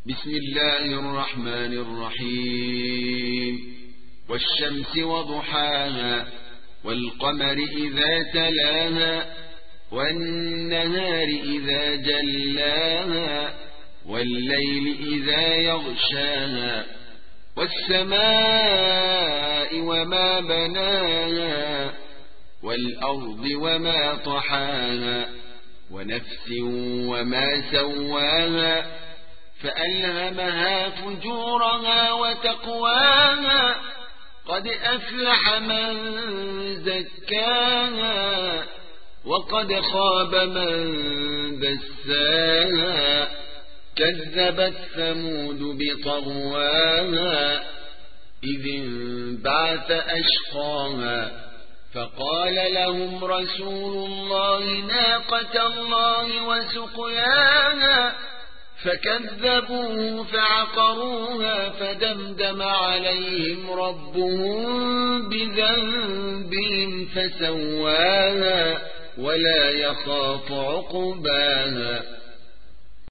بسم الله الرحمن الرحيم والشمس وضحاها والقمر إذا تلاها والنهار إذا جلاها والليل إذا يغشاها والسماء وما بناها والأرض وما طحاها ونفس وما سواها فألهمها فجورها وتقواها قد أفلح من زكاها وقد خاب من دساها كذبت ثمود بطغواها إذ انبعث أشقاها فقال لهم رسول الله ناقة الله وسقياها فكذبوه فعقروها فدمدم عليهم ربهم بذنبهم فسواها ولا يخاف عقباها